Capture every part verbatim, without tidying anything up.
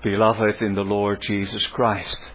Beloved in the Lord Jesus Christ,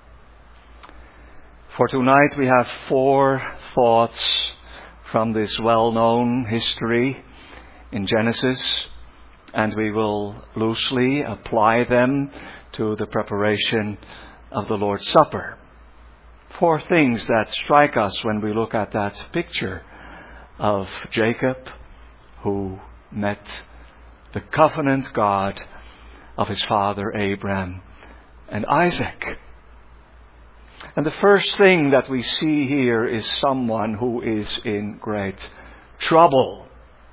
for tonight we have four thoughts from this well-known history in Genesis, and we will loosely apply them to the preparation of the Lord's Supper. Four things that strike us when we look at that picture of Jacob, who met the covenant God of his father Abraham and Isaac. And the first thing that we see here is someone who is in great trouble.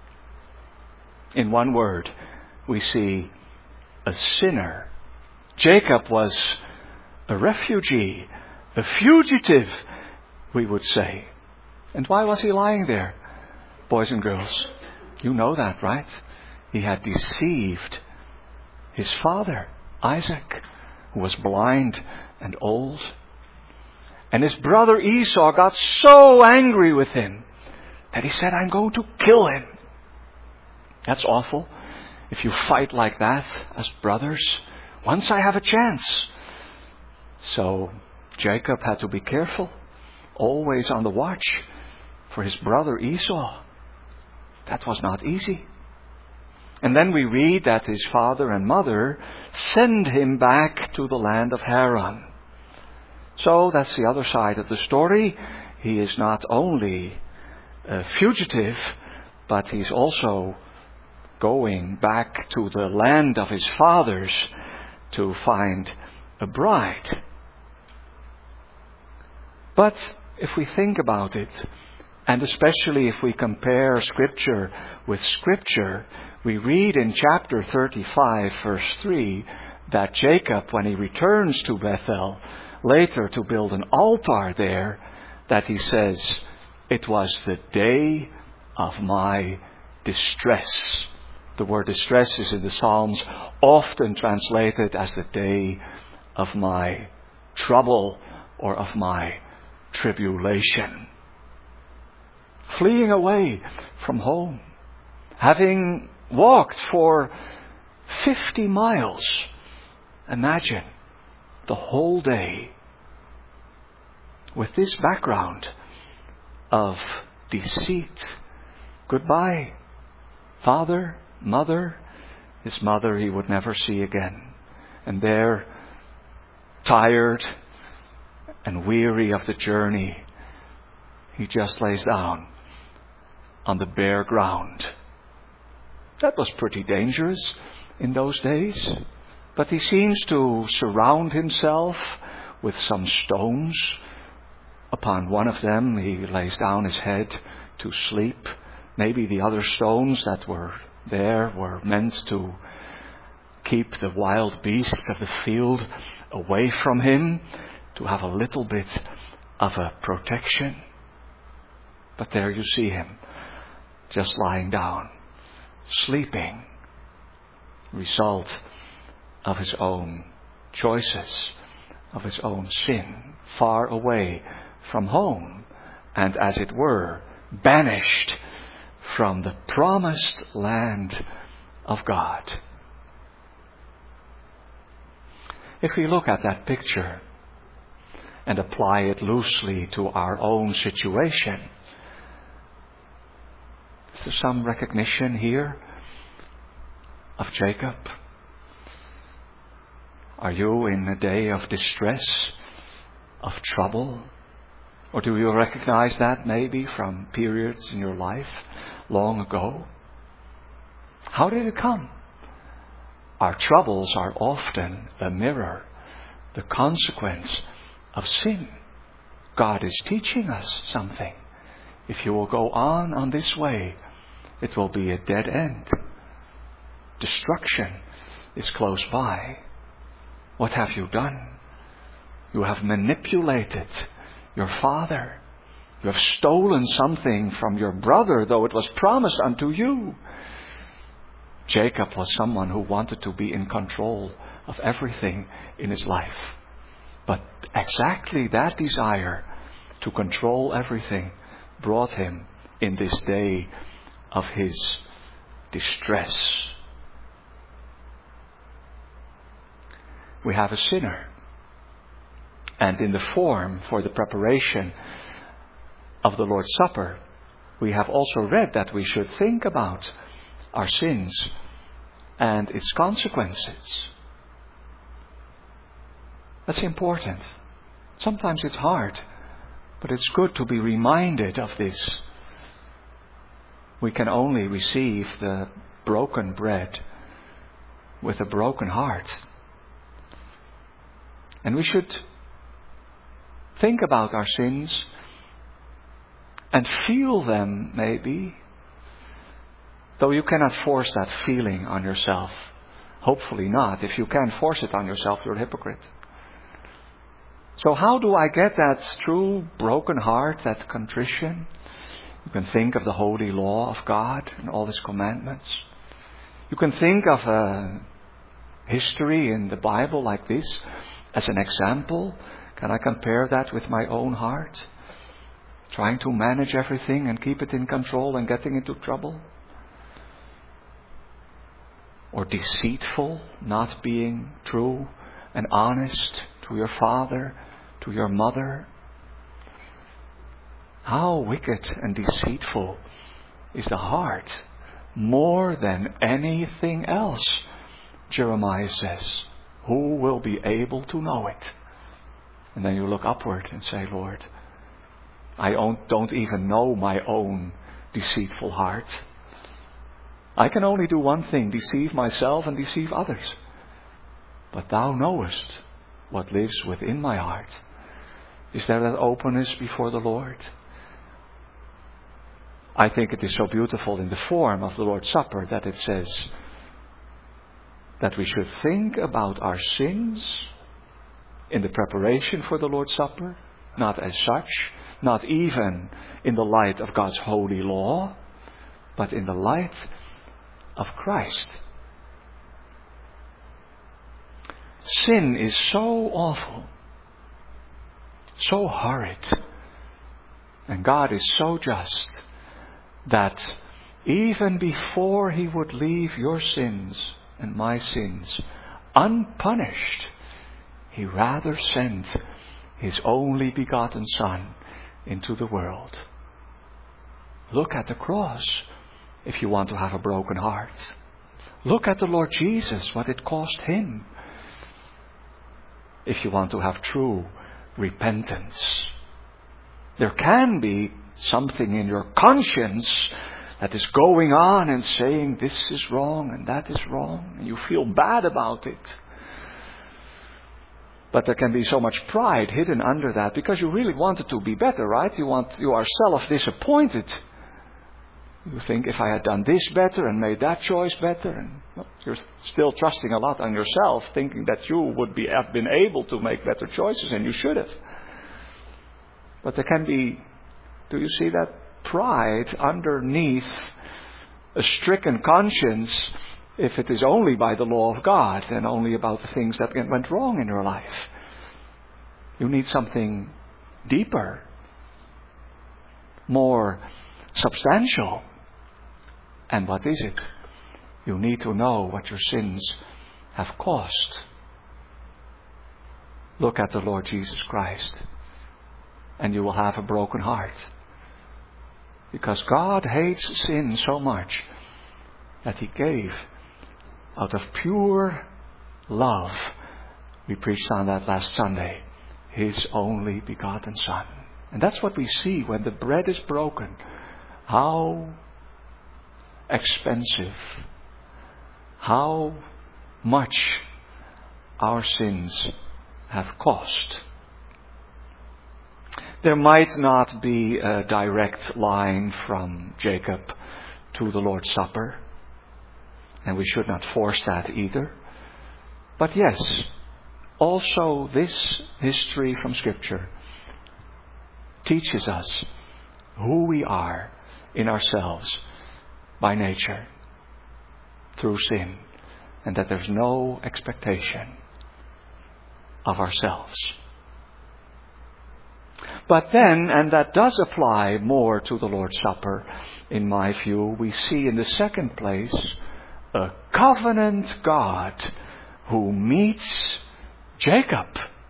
In one word, we see a sinner. Jacob was a refugee, a fugitive, we would say. And why was he lying there? Boys and girls, you know that, right? He had deceived his father, Isaac, who was blind and old. And his brother Esau got so angry with him that he said, I'm going to kill him. That's awful. If you fight like that as brothers, once I have a chance. So Jacob had to be careful, always on the watch for his brother Esau. That was not easy. And then we read that his father and mother send him back to the land of Haran. So that's the other side of the story. He is not only a fugitive, but he's also going back to the land of his fathers to find a bride. But if we think about it, and especially if we compare Scripture with Scripture, we read in chapter thirty-five, verse three, that Jacob, when he returns to Bethel, later to build an altar there, that he says, it was the day of my distress. The word distress is in the Psalms often translated as the day of my trouble or of my tribulation. Fleeing away from home, having walked for fifty miles. Imagine the whole day with this background of deceit. Goodbye, father, mother. His mother he would never see again. And there, tired and weary of the journey, he just lays down on the bare ground. That was pretty dangerous in those days. But he seems to surround himself with some stones. Upon one of them he lays down his head to sleep. Maybe the other stones that were there were meant to keep the wild beasts of the field away from him, to have a little bit of a protection. But there you see him, just lying down, sleeping. Result of his own choices, of his own sin, far away from home, and as it were, banished from the promised land of God. If we look at that picture and apply it loosely to our own situation, is there some recognition here of Jacob? Are you in a day of distress, of trouble? Or do you recognize that maybe from periods in your life long ago? How did it come? Our troubles are often a mirror, the consequence of sin. God is teaching us something. If you will go on on this way, it will be a dead end. Destruction is close by. What have you done? You have manipulated your father. You have stolen something from your brother, though it was promised unto you. Jacob was someone who wanted to be in control of everything in his life. But exactly that desire to control everything brought him in this day of his distress. we have a sinner. And in the form for the preparation of the Lord's Supper, we have also read that we should think about our sins and its consequences. That's important. Sometimes it's hard, but it's good to be reminded of this. We can only receive the broken bread with a broken heart. And we should think about our sins and feel them, maybe, though you cannot force that feeling on yourself. Hopefully not. If you can force it on yourself, you're a hypocrite. So how do I get that true broken heart, that contrition? You can think of the holy law of God and all His commandments. You can think of a history in the Bible like this as an example. Can I compare that with my own heart? Trying to manage everything and keep it in control and getting into trouble? Or deceitful, not being true and honest to your father, to your mother? How wicked and deceitful is the heart, more than anything else, Jeremiah says. Who will be able to know it? And then you look upward and say, Lord, I don't even know my own deceitful heart. I can only do one thing, deceive myself and deceive others. But Thou knowest what lives within my heart. Is there that openness before the Lord? I think it is so beautiful in the form of the Lord's Supper that it says that we should think about our sins in the preparation for the Lord's Supper, not as such, not even in the light of God's holy law, but in the light of Christ. Sin is so awful, so horrid, and God is so just that even before He would leave your sins and my sins unpunished, He rather sent His only begotten Son into the world. Look at the cross if you want to have a broken heart. Look at the Lord Jesus, what it cost Him, if you want to have true repentance. There can be something in your conscience that is going on and saying this is wrong and that is wrong, and you feel bad about it. But there can be so much pride hidden under that because you really want it to be better, right? You want, you are self-disappointed. You think, if I had done this better and made that choice better, and well, you're still trusting a lot on yourself, thinking that you would be have been able to make better choices, and you should have. But there can be, do you see that pride underneath a stricken conscience, if it is only by the law of God and only about the things that went wrong in your life? You need something deeper, more substantial. And what is it? You need to know what your sins have cost. Look at the Lord Jesus Christ, and you will have a broken heart. Because God hates sin so much that He gave out of pure love, we preached on that last Sunday, His only begotten Son. And that's what we see when the bread is broken. How expensive, how much our sins have cost. There might not be a direct line from Jacob to the Lord's Supper, and we should not force that either. But yes, also this history from Scripture teaches us who we are in ourselves by nature through sin, and that there's no expectation of ourselves. But then, and that does apply more to the Lord's Supper, in my view, we see in the second place a covenant God who meets Jacob.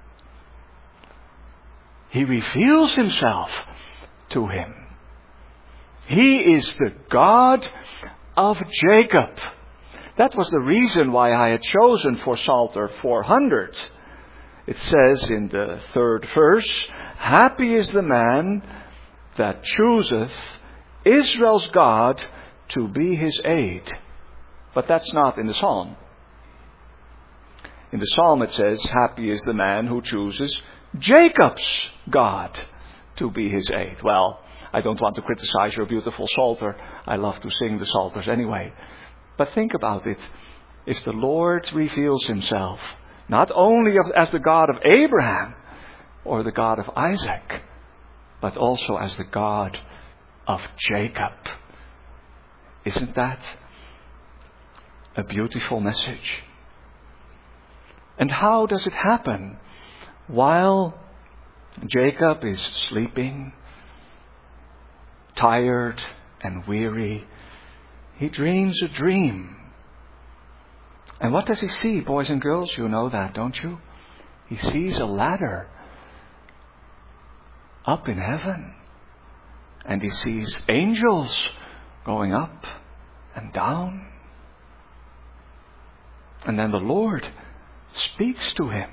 He reveals himself to him. He is the God of Jacob. That was the reason why I had chosen for Psalter four hundred. It says in the third verse, happy is the man that chooseth Israel's God to be his aid. But that's not in the psalm. In the psalm it says, happy is the man who chooses Jacob's God to be his aid. Well, I don't want to criticize your beautiful Psalter. I love to sing the Psalters anyway. But think about it. If the Lord reveals himself, not only as the God of Abraham or the God of Isaac, but also as the God of Jacob. Isn't that a beautiful message? And how does it happen? While Jacob is sleeping, tired and weary, he dreams a dream. And what does he see, boys and girls? You know that, don't you? He sees a ladder up in heaven. And he sees angels going up and down. And then the Lord speaks to him.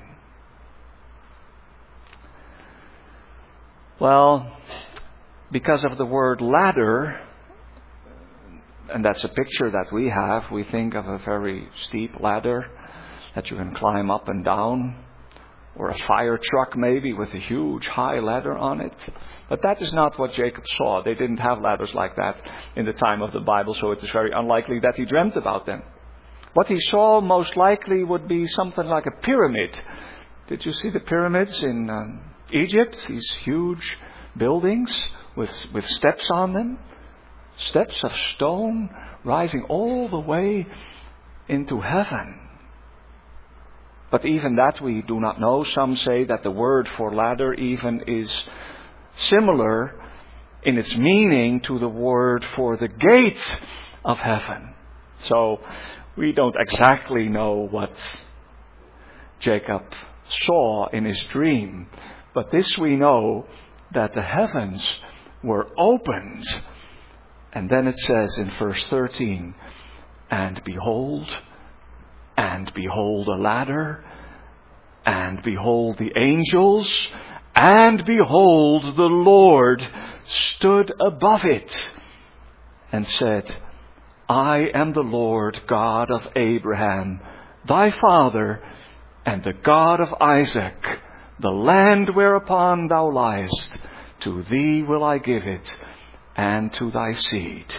Well, because of the word ladder, and that's a picture that we have, we think of a very steep ladder that you can climb up and down, or a fire truck maybe with a huge high ladder on it. But that is not what Jacob saw. They didn't have ladders like that in the time of the Bible, so it is very unlikely that he dreamt about them. What he saw most likely would be something like a pyramid. Did you see the pyramids in um, Egypt? These huge buildings with, with steps on them. Steps of stone rising all the way into heaven. But even that we do not know. Some say that the word for ladder even is similar in its meaning to the word for the gate of heaven. So we don't exactly know what Jacob saw in his dream. But this we know, that the heavens were opened. And then it says in verse thirteen, and behold, and behold a ladder, and behold the angels, and behold the Lord stood above it, and said, I am the Lord God of Abraham, thy father, and the God of Isaac. The land whereupon thou liest, to thee will I give it, and to thy seed.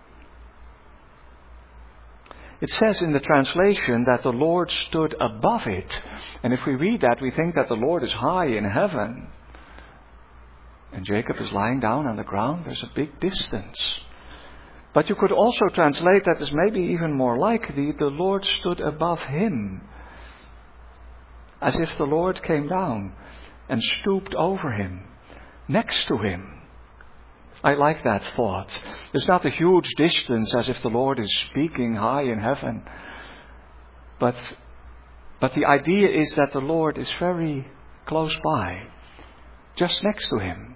It says in the translation that the Lord stood above it. And if we read that, we think that the Lord is high in heaven. And Jacob is lying down on the ground. There's a big distance. But you could also translate that as maybe even more likely, the Lord stood above him. As if the Lord came down and stooped over him, next to him. I like that thought. There's not a huge distance as if the Lord is speaking high in heaven. But, but the idea is that the Lord is very close by, just next to him,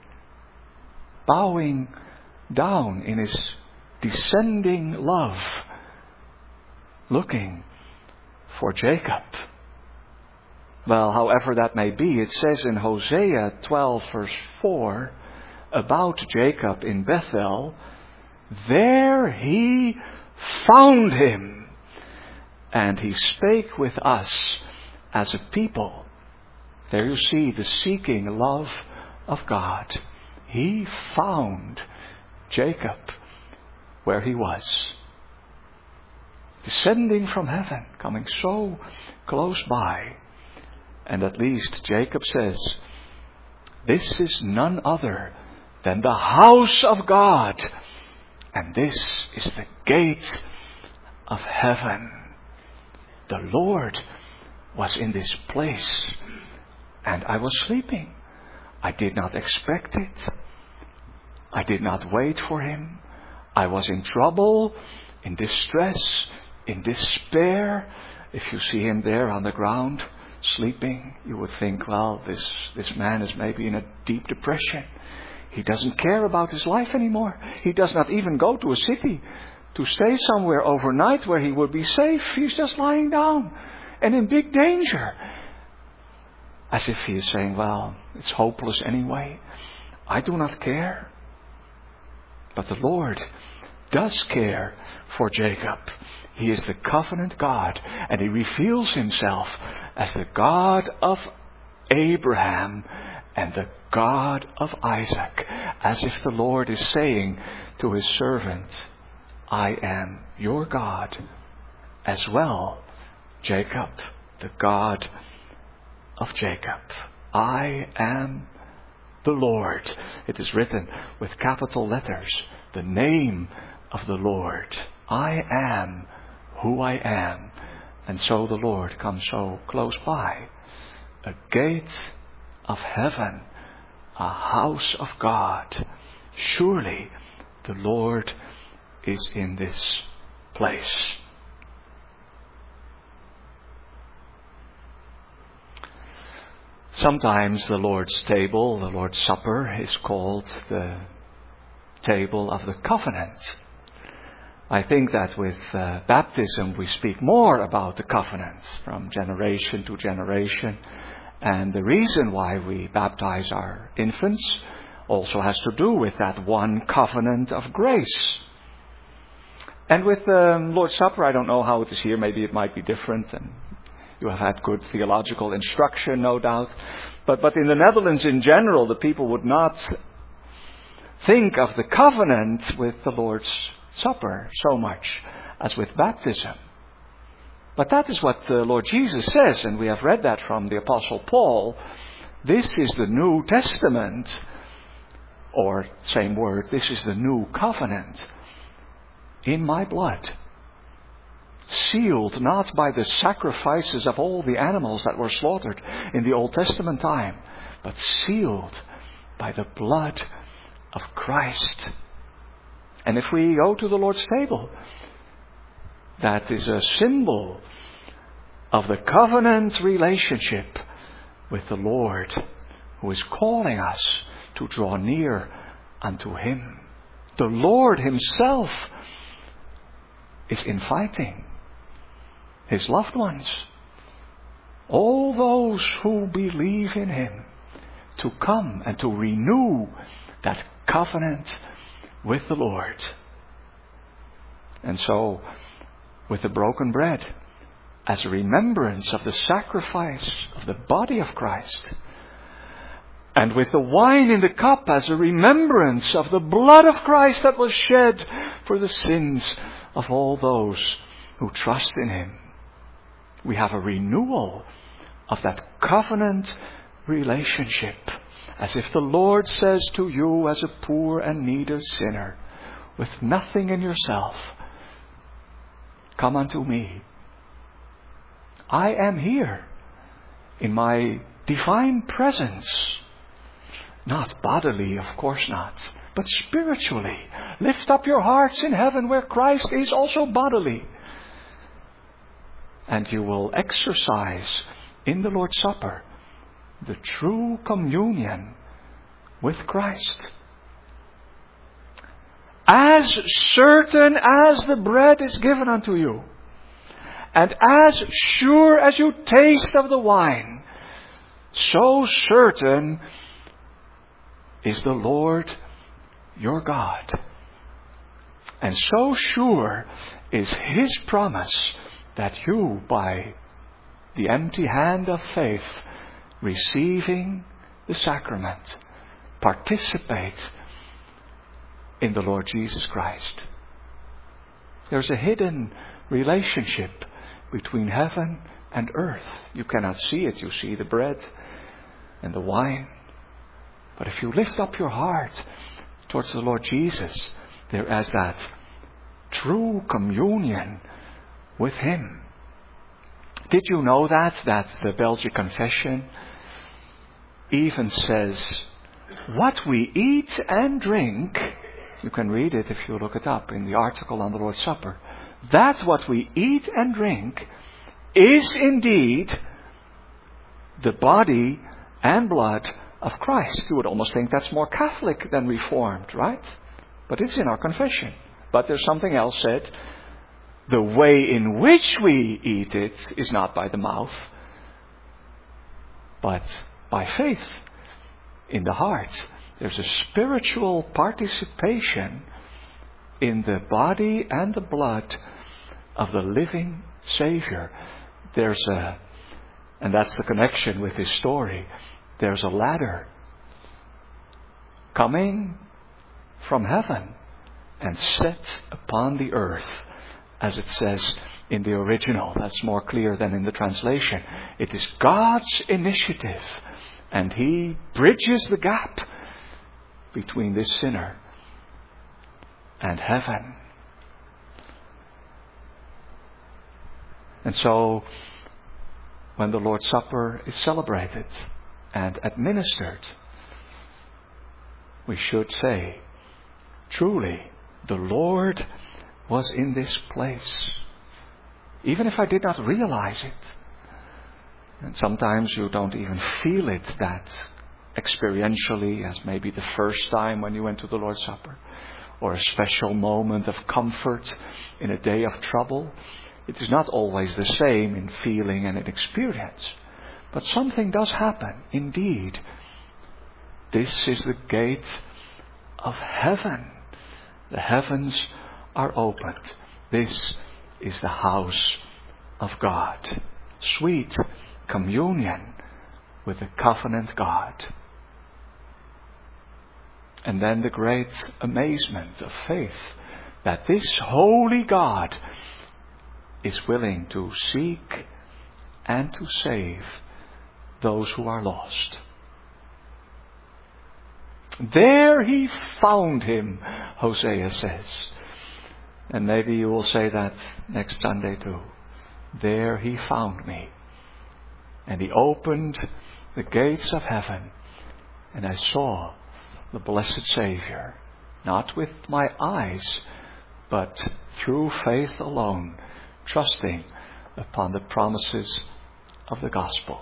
bowing down in his descending love, looking for Jacob. Well, however that may be, it says in Hosea twelve verse four, about Jacob in Bethel, there he found him, and he spake with us as a people. There you see the seeking love of God. He found Jacob where he was, descending from heaven, coming so close by. And at least Jacob says, this is none other than the house of God, and this is the gate of heaven. The Lord was in this place, and I was sleeping. I did not expect it. I did not wait for him. I was in trouble, in distress, in despair. If you see him there on the ground, sleeping. You would think, well, this, this man is maybe in a deep depression. He doesn't care about his life anymore. He does not even go to a city to stay somewhere overnight where he would be safe. He's just lying down and in big danger. As if he is saying, well, it's hopeless anyway. I do not care. But the Lord does care for Jacob. He is the covenant God, and He reveals Himself as the God of Abraham and the God of Isaac, as if the Lord is saying to His servant, I am your God as well, Jacob, the God of Jacob. I am the Lord. It is written with capital letters, the name of the Lord. I am who I am. And so the Lord comes so close by. A gate of heaven, a house of God. Surely the Lord is in this place. Sometimes the Lord's table, the Lord's Supper, is called the table of the covenant. I think that with uh, baptism we speak more about the covenant from generation to generation. And the reason why we baptize our infants also has to do with that one covenant of grace. And with the um, Lord's Supper, I don't know how it is here. Maybe it might be different. And you have had good theological instruction, no doubt. But, but in the Netherlands in general, the people would not think of the covenant with the Lord's Supper so much as with baptism. But that is what the Lord Jesus says, and we have read that from the Apostle Paul. This is the New Testament, or same word, this is the new covenant in my blood. Sealed not by the sacrifices of all the animals that were slaughtered in the Old Testament time, but sealed by the blood of Christ. And if we go to the Lord's table, that is a symbol of the covenant relationship with the Lord, who is calling us to draw near unto Him. The Lord Himself is inviting His loved ones, all those who believe in Him, to come and to renew that covenant with the Lord. And so, with the broken bread, as a remembrance of the sacrifice of the body of Christ, and with the wine in the cup as a remembrance of the blood of Christ that was shed for the sins of all those who trust in Him, we have a renewal of that covenant relationship, as if the Lord says to you as a poor and needy sinner, with nothing in yourself, come unto me. I am here in my divine presence. Not bodily, of course not, but spiritually. Lift up your hearts in heaven where Christ is also bodily. And you will exercise in the Lord's Supper the true communion with Christ. As certain as the bread is given unto you, and as sure as you taste of the wine, so certain is the Lord your God. And so sure is His promise that you, by the empty hand of faith, receiving the sacrament, participate in the Lord Jesus Christ. There's a hidden relationship between heaven and earth. You cannot see it. You see the bread and the wine. But if you lift up your heart towards the Lord Jesus, there is that true communion with Him. Did you know that? That the Belgian Confession even says, what we eat and drink, you can read it if you look it up in the article on the Lord's Supper, that what we eat and drink is indeed the body and blood of Christ. You would almost think that's more Catholic than Reformed, right? But it's in our confession. But there's something else said. The way in which we eat it is not by the mouth, but by faith in the heart. There's a spiritual participation in the body and the blood of the living Savior. There's a, and that's the connection with his story, there's a ladder coming from heaven and set upon the earth, as it says in the original. That's more clear than in the translation. It is God's initiative, and he bridges the gap between this sinner and heaven. And so, when the Lord's Supper is celebrated and administered, we should say, truly, the Lord was in this place, even if I did not realize it. And sometimes you don't even feel it that experientially, as maybe the first time when you went to the Lord's Supper, or a special moment of comfort in a day of trouble. It is not always the same in feeling and in experience. But something does happen, indeed. This is the gate of heaven. The heavens are opened. This is the house of God. Sweet communion with the covenant God. And then the great amazement of faith that this holy God is willing to seek and to save those who are lost. There he found him, Hosea says. And maybe you will say that next Sunday too. There he found me. And he opened the gates of heaven. And I saw the blessed Savior. Not with my eyes, but through faith alone. Trusting upon the promises of the gospel.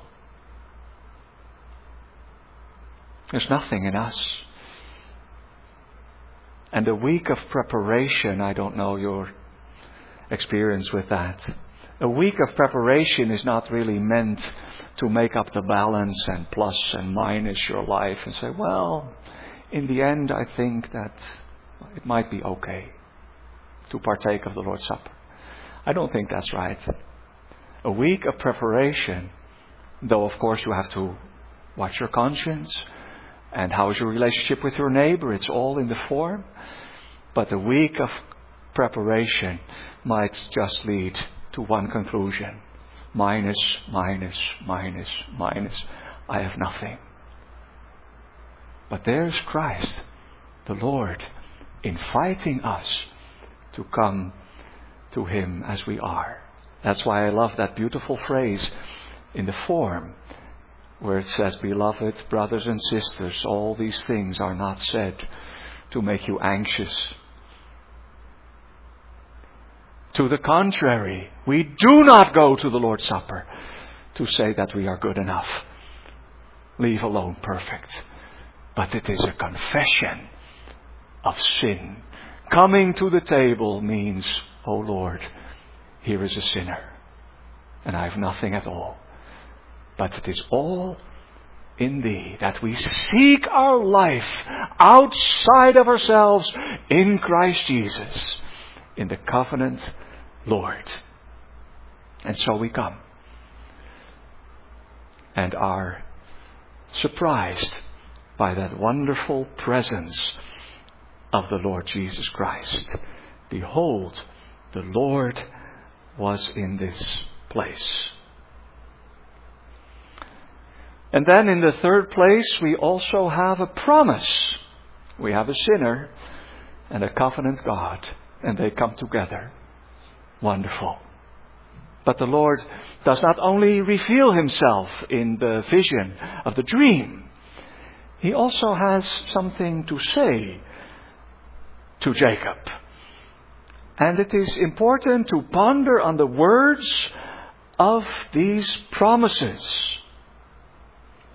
There's nothing in us. And a week of preparation, I don't know your experience with that. A week of preparation is not really meant to make up the balance and plus and minus your life and say, well, in the end I think that it might be okay to partake of the Lord's Supper. I don't think that's right. A week of preparation, though of course you have to watch your conscience and how is your relationship with your neighbor, it's all in the form. But a week of preparation might just lead to one conclusion. Minus, minus, minus, minus. I have nothing. But there's Christ, the Lord, inviting us to come to him as we are. That's why I love that beautiful phrase in the form where it says, beloved brothers and sisters, all these things are not said to make you anxious. To the contrary, we do not go to the Lord's Supper to say that we are good enough, leave alone perfect. But it is a confession of sin. Coming to the table means, oh Lord, here is a sinner, and I have nothing at all. But it is all in thee, that we seek our life outside of ourselves in Christ Jesus, in the covenant Lord. And so we come and are surprised by that wonderful presence of the Lord Jesus Christ. Behold, the Lord was in this place. And then in the third place, we also have a promise. We have a sinner and a covenant God, and they come together. Wonderful. But the Lord does not only reveal himself in the vision of the dream. He also has something to say to Jacob. And it is important to ponder on the words of these promises.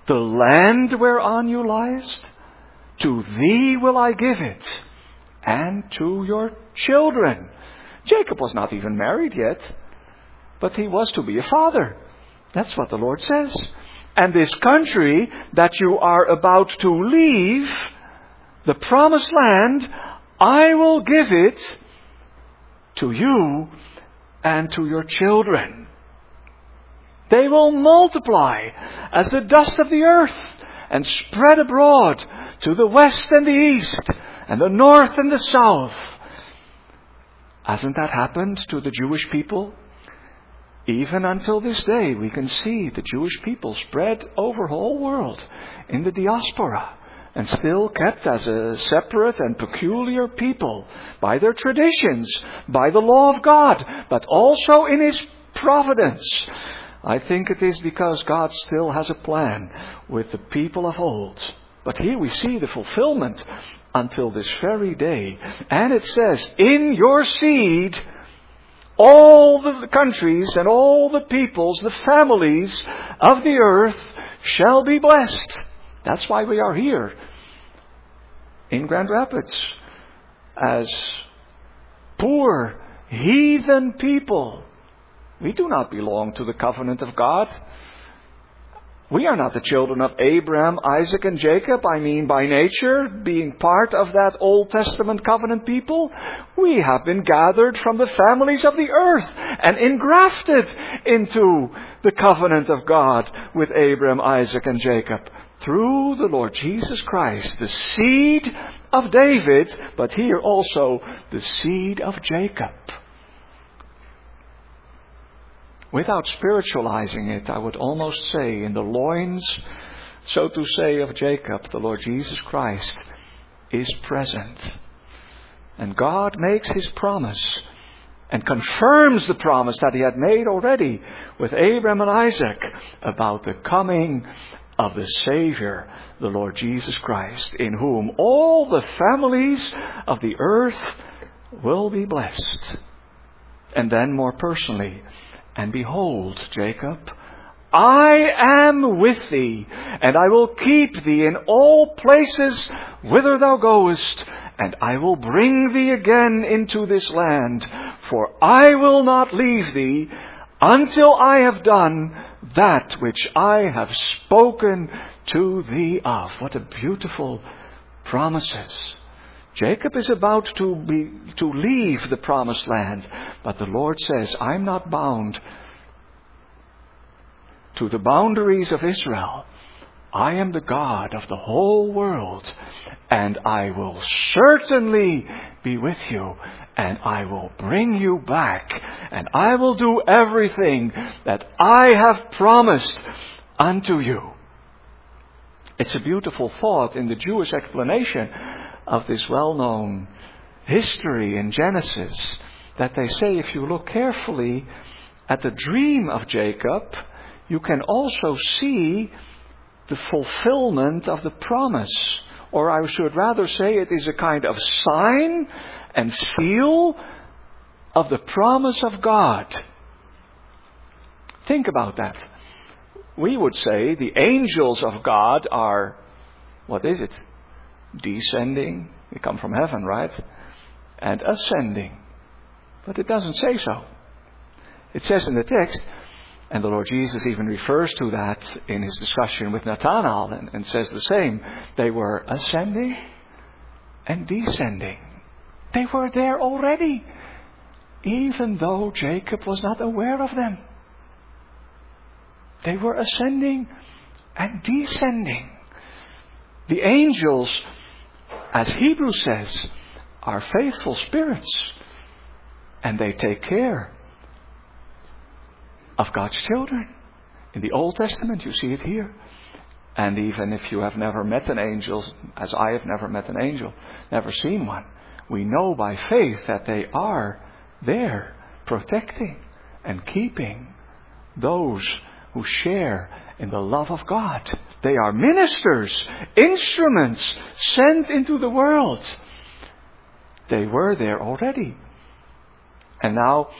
the land whereon you liest, to thee will I give it, and to your children. Jacob was not even married yet, but he was to be a father. That's what the Lord says. And this country that you are about to leave, the promised land, I will give it to you and to your children. They will multiply as the dust of the earth and spread abroad to the west and the east and the north and the south. Hasn't that happened to the Jewish people? Even until this day, we can see the Jewish people spread over the whole world in the diaspora and still kept as a separate and peculiar people by their traditions, by the law of God, but also in His providence. I think it is because God still has a plan with the people of old. But here we see the fulfillment until this very day. And it says, in your seed, all the countries and all the peoples, the families of the earth shall be blessed. That's why we are here in Grand Rapids as poor heathen people. We do not belong to the covenant of God. We are not the children of Abraham, Isaac, and Jacob. I mean, by nature, being part of that Old Testament covenant people. We have been gathered from the families of the earth and engrafted into the covenant of God with Abraham, Isaac, and Jacob through the Lord Jesus Christ, the seed of David, but here also the seed of Jacob. Without spiritualizing it, I would almost say, in the loins, so to say, of Jacob, the Lord Jesus Christ is present. And God makes His promise and confirms the promise that He had made already with Abraham and Isaac about the coming of the Savior, the Lord Jesus Christ, in whom all the families of the earth will be blessed. And then more personally, and behold, Jacob, I am with thee, and I will keep thee in all places whither thou goest, and I will bring thee again into this land, for I will not leave thee until I have done that which I have spoken to thee of. What a beautiful promises. Jacob is about to be to leave the promised land, but the Lord says, I'm not bound to the boundaries of Israel. I am the God of the whole world, and I will certainly be with you, and I will bring you back, and I will do everything that I have promised unto you. It's a beautiful thought in the Jewish explanation of this well-known history in Genesis, that they say if you look carefully at the dream of Jacob, you can also see the fulfillment of the promise. Or I should rather say it is a kind of sign and seal of the promise of God. Think about that. We would say the angels of God are, what is it? Descending. They come from heaven, right? And ascending. But it doesn't say so. It says in the text, and the Lord Jesus even refers to that in His discussion with Nathanael and, and says the same. They were ascending and descending. They were there already, even though Jacob was not aware of them. They were ascending and descending. The angels, as Hebrews says, are faithful spirits, and they take care of God's children. In the Old Testament, you see it here. And even if you have never met an angel, as I have never met an angel, never seen one, we know by faith that they are there, protecting and keeping those who share in the love of God. They are ministers, instruments sent into the world. They were there already. And now,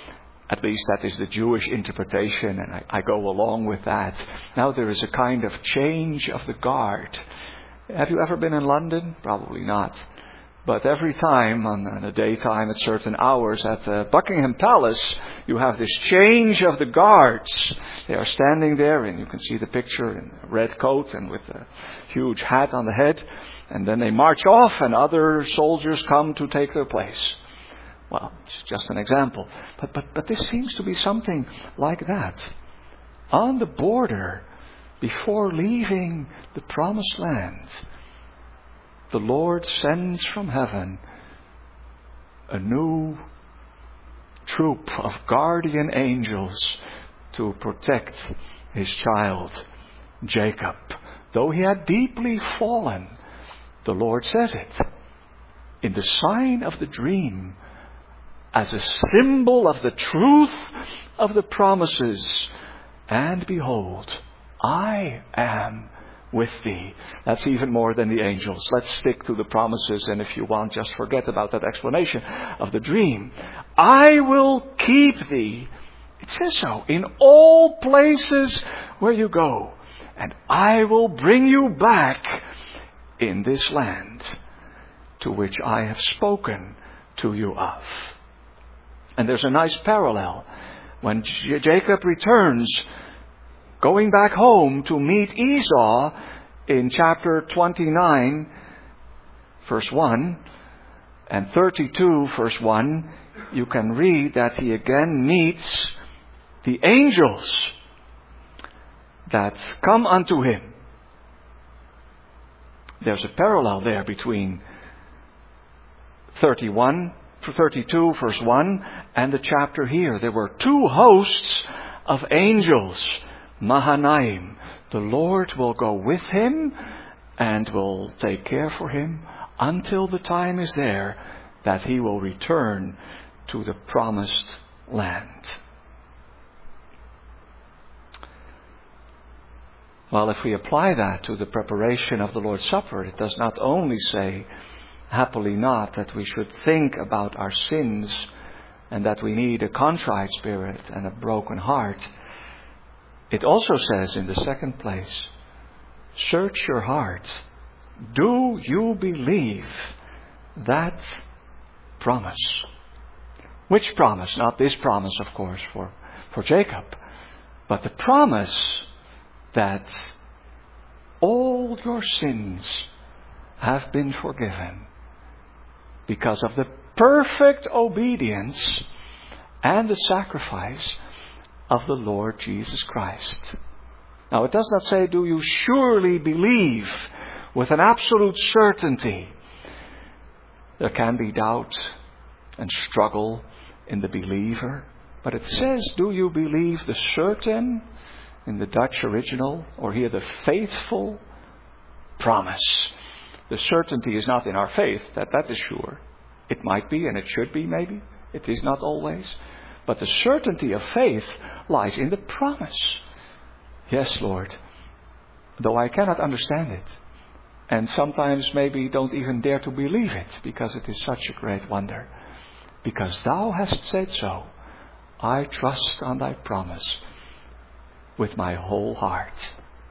At least that is the Jewish interpretation, and I, I go along with that. Now there is a kind of change of the guard. Have you ever been in London? Probably not. But every time, on, on the daytime at certain hours at the Buckingham Palace, you have this change of the guards. They are standing there, and you can see the picture in a red coat and with a huge hat on the head. And then they march off, and other soldiers come to take their place. Well, it's just an example. But, but, but this seems to be something like that. On the border, before leaving the promised land, the Lord sends from heaven a new troop of guardian angels to protect his child, Jacob. Though he had deeply fallen, the Lord says it, in the sign of the dream, as a symbol of the truth of the promises. And behold, I am with thee. That's even more than the angels. Let's stick to the promises, and if you want, just forget about that explanation of the dream. I will keep thee, it says so, in all places where you go, and I will bring you back in this land to which I have spoken to you of. And there's a nice parallel. When J- Jacob returns, going back home to meet Esau in chapter twenty-nine, verse one, and thirty-two, verse one, you can read that he again meets the angels that come unto him. There's a parallel there between thirty-one, thirty-two, verse one, and the chapter here. There were two hosts of angels, Mahanaim. The Lord will go with him and will take care for him until the time is there that he will return to the promised land. Well, if we apply that to the preparation of the Lord's Supper, it does not only say, happily not, that we should think about our sins and that we need a contrite spirit and a broken heart. It also says in the second place, search your heart. Do you believe that promise? Which promise? Not this promise, of course, for, for Jacob, but the promise that all your sins have been forgiven because of the perfect obedience and the sacrifice of the Lord Jesus Christ. Now, it does not say, do you surely believe with an absolute certainty? There can be doubt and struggle in the believer, but it says, do you believe the certain, in the Dutch original, or here the faithful promise? The certainty is not in our faith, that that is sure. It might be, and it should be maybe. It is not always. But the certainty of faith lies in the promise. Yes, Lord, though I cannot understand it, and sometimes maybe don't even dare to believe it, because it is such a great wonder. Because thou hast said so, I trust on thy promise with my whole heart.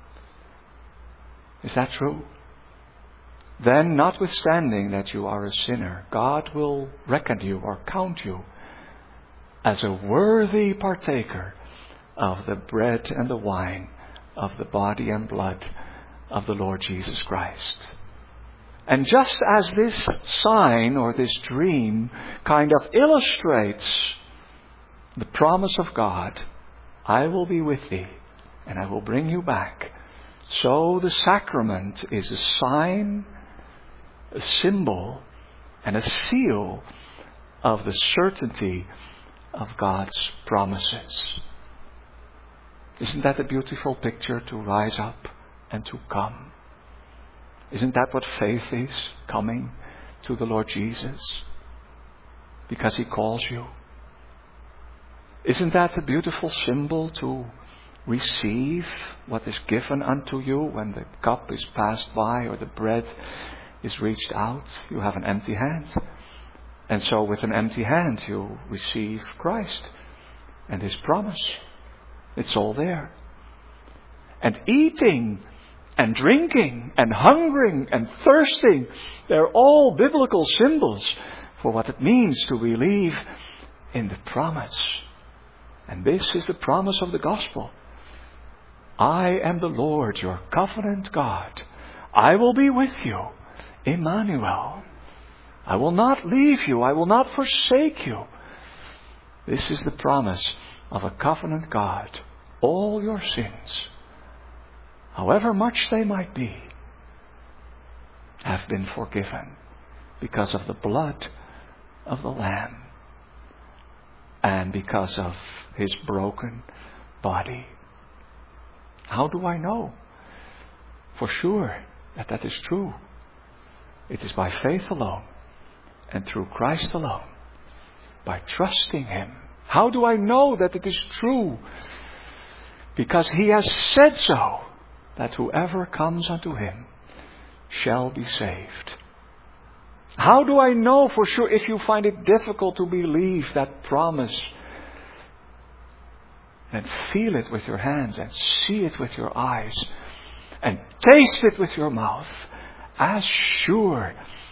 Is that true? Then, notwithstanding that you are a sinner, God will reckon you or count you as a worthy partaker of the bread and the wine of the body and blood of the Lord Jesus Christ. And just as this sign or this dream kind of illustrates the promise of God, I will be with thee and I will bring you back, so the sacrament is a sign, a symbol, and a seal of the certainty of God's promises. Isn't that a beautiful picture, to rise up and to come? Isn't that what faith is? Coming to the Lord Jesus because He calls you. Isn't that a beautiful symbol, to receive what is given unto you when the cup is passed by or the bread is reached out? You have an empty hand. And so with an empty hand you receive Christ. and His promise. It's all there. And eating and drinking and hungering and thirsting, they're all biblical symbols for what it means to believe in the promise. And this is the promise of the gospel. I am the Lord, your covenant God. I will be with you, Emmanuel. I will not leave you. I will not forsake you. This is the promise of a covenant God. All your sins, however much they might be, have been forgiven because of the blood of the Lamb and because of His broken body. How do I know for sure that that is true? It is by faith alone and through Christ alone, by trusting Him. How do I know that it is true? Because He has said so, that whoever comes unto Him shall be saved. How do I know for sure? If you find it difficult to believe that promise, then feel it with your hands and see it with your eyes and taste it with your mouth. As sure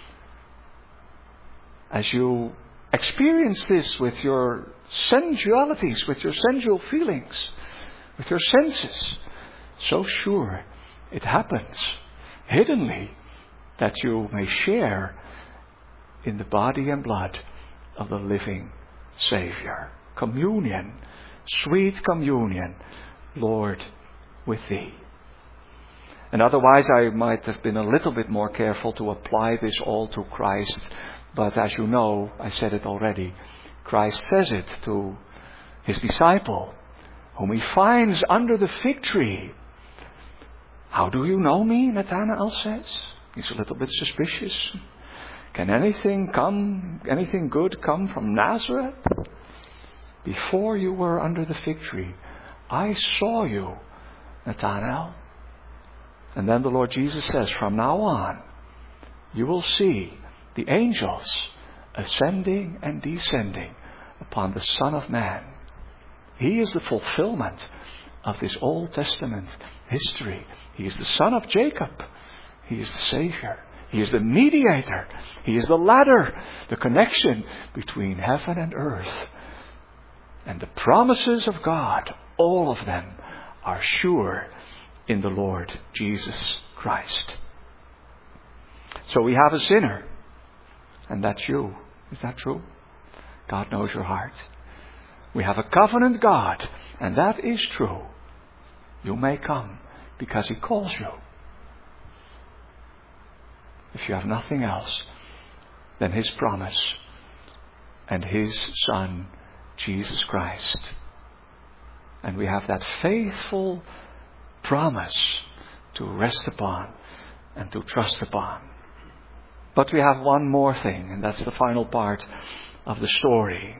as you experience this with your sensualities, with your sensual feelings, with your senses, so sure it happens hiddenly that you may share in the body and blood of the living Savior. Communion, sweet communion, Lord, with Thee. And otherwise I might have been a little bit more careful to apply this all to Christ. But as you know, I said it already, Christ says it to His disciple, whom He finds under the fig tree. How do you know me? Nathanael says. He's a little bit suspicious. Can anything come, anything good come from Nazareth? Before you were under the fig tree, I saw you, Nathanael. And then the Lord Jesus says, from now on, you will see the angels ascending and descending upon the Son of Man. He is the fulfillment of this Old Testament history. He is the son of Jacob. He is the Savior. He is the mediator. He is the ladder, the connection between heaven and earth. And the promises of God, all of them, are sure in the Lord Jesus Christ. So we have a sinner, and that's you. Is that true? God knows your heart. We have a covenant God, and that is true. You may come because He calls you. If you have nothing else than His promise and His Son, Jesus Christ. And we have that faithful promise to rest upon and to trust upon. But we have one more thing, and that's the final part of the story.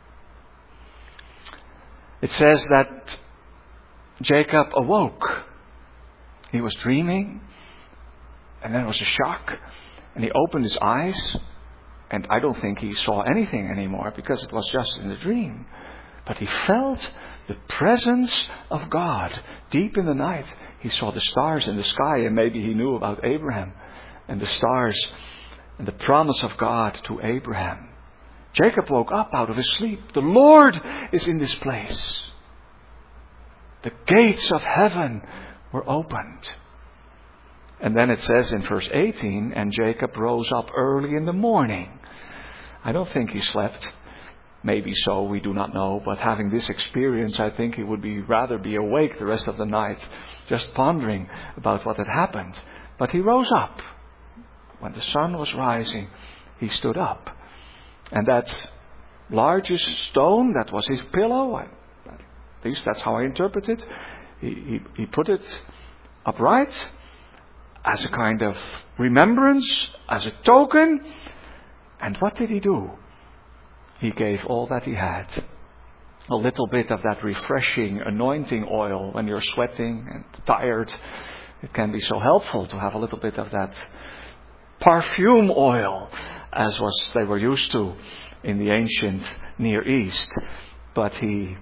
It says that Jacob awoke. He was dreaming, and then it was a shock, and he opened his eyes, and I don't think he saw anything anymore because it was just in the dream. But he felt the presence of God deep in the night. He saw the stars in the sky, and maybe he knew about Abraham and the stars and the promise of God to Abraham. Jacob woke up out of his sleep. The Lord is in this place. The gates of heaven were opened. And then it says in verse eighteen, and Jacob rose up early in the morning. I don't think he slept. Maybe so, we do not know. But having this experience, I think he would be rather be awake the rest of the night, just pondering about what had happened. But he rose up. When the sun was rising, he stood up. And that largest stone, that was his pillow, at least that's how I interpret it. He, he, he put it upright as a kind of remembrance, as a token. And what did he do? He gave all that he had. A little bit of that refreshing anointing oil when you're sweating and tired. It can be so helpful to have a little bit of that perfume oil, as was they were used to in the ancient Near East. But he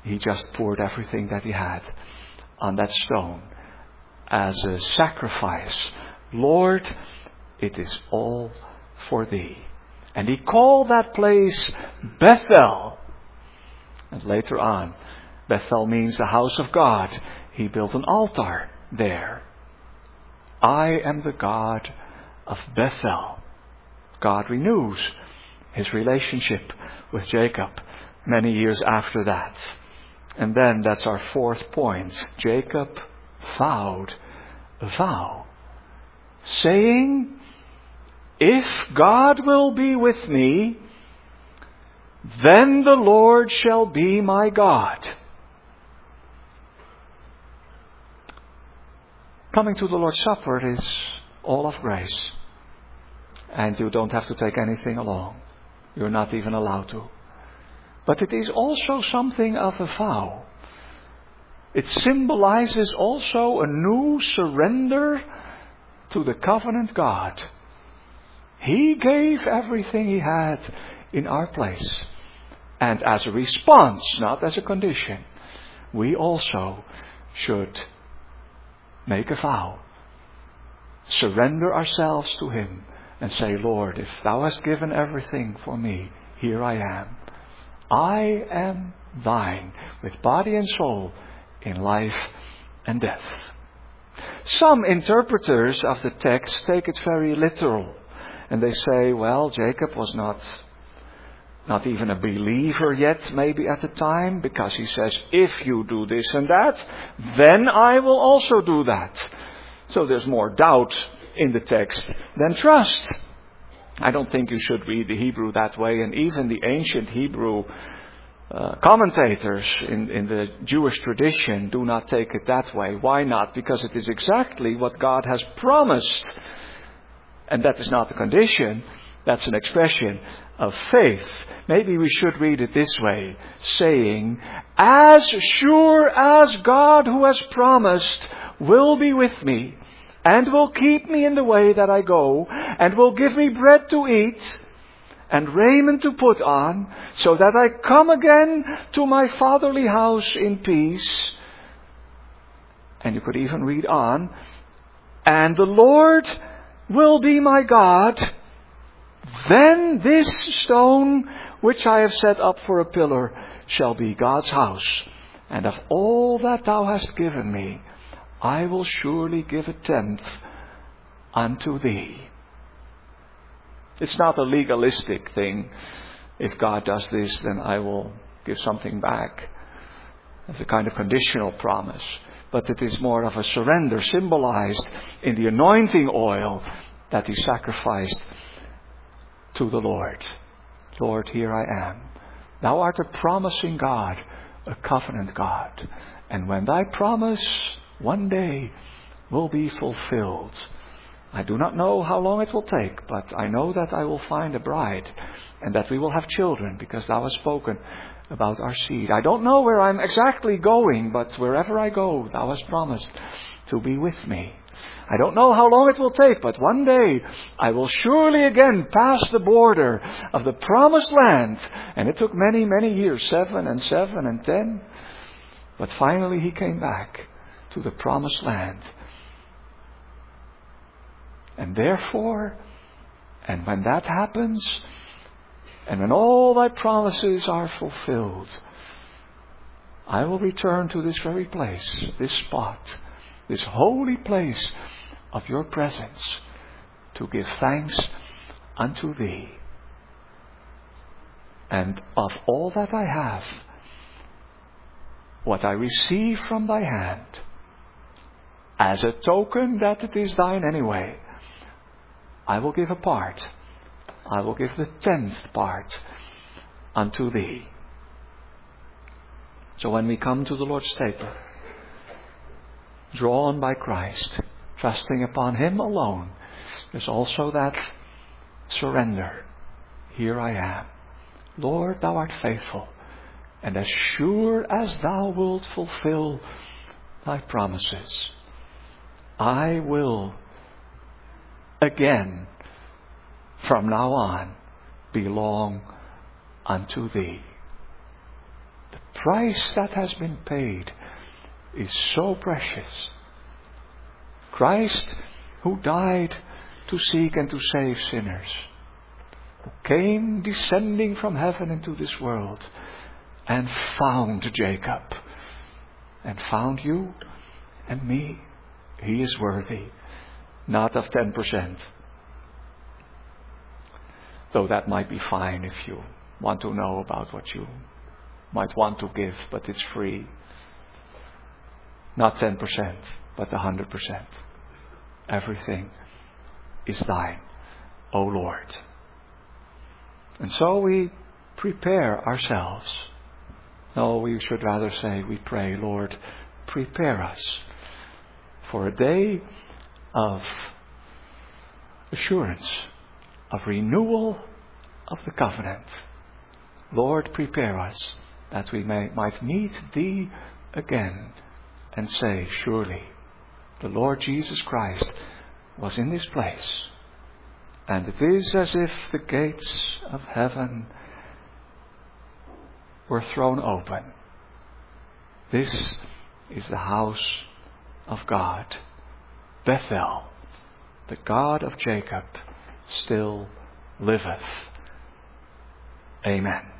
he just poured everything that he had on that stone as a sacrifice. Lord, it is all for thee. And he called that place Bethel. And later on, Bethel means the house of God. He built an altar there. I am the God of Bethel. God renews his relationship with Jacob many years after that. And then that's our fourth point. Jacob vowed a vow, saying, if God will be with me, then the Lord shall be my God. Coming to the Lord's Supper is all of grace. And you don't have to take anything along. You're not even allowed to. But it is also something of a vow. It symbolizes also a new surrender to the covenant God. He gave everything he had in our place. And as a response, not as a condition, we also should make a vow. Surrender ourselves to him and say, Lord, if thou hast given everything for me, here I am. I am thine with body and soul in life and death. Some interpreters of the text take it very literal. And they say, well, Jacob was not, not even a believer yet, maybe at the time, because he says, if you do this and that, then I will also do that. So there's more doubt in the text than trust. I don't think you should read the Hebrew that way, and even the ancient Hebrew uh, commentators in, in the Jewish tradition do not take it that way. Why not? Because it is exactly what God has promised. And that is not a condition, that's an expression of faith. Maybe we should read it this way, saying, as sure as God who has promised will be with me, and will keep me in the way that I go, and will give me bread to eat, and raiment to put on, so that I come again to my fatherly house in peace. And you could even read on, and the Lord will be my God, then this stone which I have set up for a pillar shall be God's house. And of all that thou hast given me, I will surely give a tenth unto thee. It's not a legalistic thing. If God does this, then I will give something back. It's a kind of conditional promise. But it is more of a surrender symbolized in the anointing oil that he sacrificed to the Lord. Lord, here I am. Thou art a promising God, a covenant God. And when thy promise one day will be fulfilled, I do not know how long it will take, but I know that I will find a bride and that we will have children, because thou hast spoken about our seed. I don't know where I'm exactly going, but wherever I go, thou hast promised to be with me. I don't know how long it will take, but one day I will surely again pass the border of the promised land. And it took many, many years, seven and seven and ten. But finally he came back to the promised land. And therefore, and when that happens, and when all thy promises are fulfilled, I will return to this very place, this spot, this holy place of your presence, to give thanks unto thee. And of all that I have, what I receive from thy hand, as a token that it is thine anyway, I will give a part. I will give the tenth part unto thee. So when we come to the Lord's table, drawn by Christ, trusting upon him alone, there's also that surrender. Here I am. Lord, thou art faithful, and as sure as thou wilt fulfill thy promises, I will again, from now on, belong unto thee. The price that has been paid is so precious. Christ, who died to seek and to save sinners, who came descending from heaven into this world and found Jacob and found you and me. He is worthy, not of ten percent. Though that might be fine if you want to know about what you might want to give, but it's free. Not ten percent, but one hundred percent. Everything is thine, O Lord. And so we prepare ourselves. No, we should rather say, we pray, Lord, prepare us for a day of assurance, of renewal of the covenant. Lord, prepare us that we may, might meet Thee again and say, surely the Lord Jesus Christ was in this place, and it is as if the gates of heaven were thrown open. This is the house of God. Bethel, the God of Jacob, still liveth. Amen.